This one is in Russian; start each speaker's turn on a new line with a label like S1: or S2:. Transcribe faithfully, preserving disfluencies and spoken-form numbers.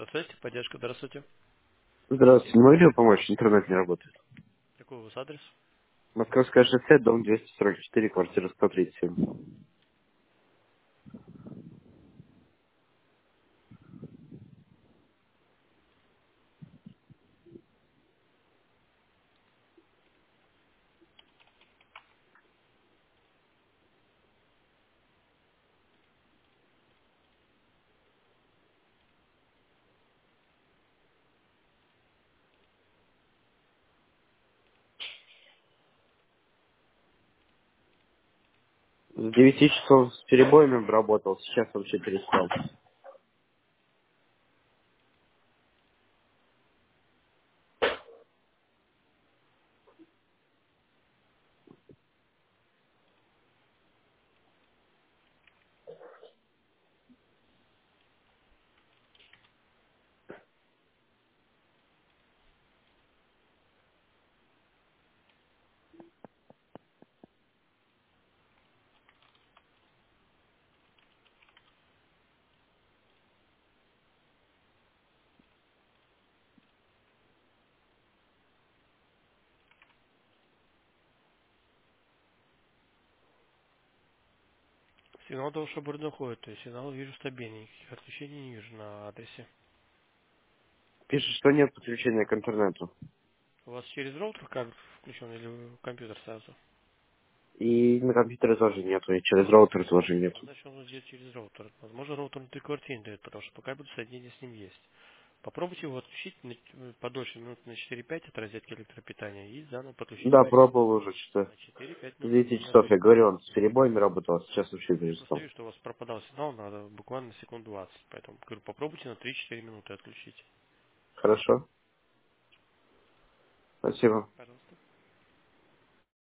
S1: Связь, поддержка, здравствуйте.
S2: Здравствуйте, не могли бы помочь? Интернет не работает.
S1: Какой у вас адрес?
S2: Московское шоссе, дом двести сорок четыре, квартира сто тридцать семь. С девяти часов с перебоями работал, сейчас вообще перестал.
S1: Сигнал до вашего борда доходит, то есть сигнал вижу стабильный, никаких отключений не вижу на адресе.
S2: Пишет, что нет подключения к интернету.
S1: У вас через роутер кабель включен или компьютер сразу?
S2: И на компьютере тоже нету, и через роутер тоже
S1: Ну,
S2: нету.
S1: значит, он идет через роутер. Возможно, роутер внутри квартиры не дает, потому что по кабелю соединение с ним есть. Попробуйте его отключить на- э, подольше, минут на четыре-пять от розетки электропитания и заново подключите
S2: Да,
S1: по сети.
S2: пробовал уже что-то.
S1: На четыре-пять
S2: С
S1: минут
S2: девяти
S1: он
S2: часов, я
S1: отключится.
S2: говорю, он с перебоями работал, а сейчас вообще
S1: Я просто
S2: перестал.
S1: вижу, что у вас пропадал сигнал, надо буквально на секунд двадцать. Поэтому говорю, попробуйте на три-четыре минуты отключить.
S2: Хорошо, спасибо.
S1: Пожалуйста.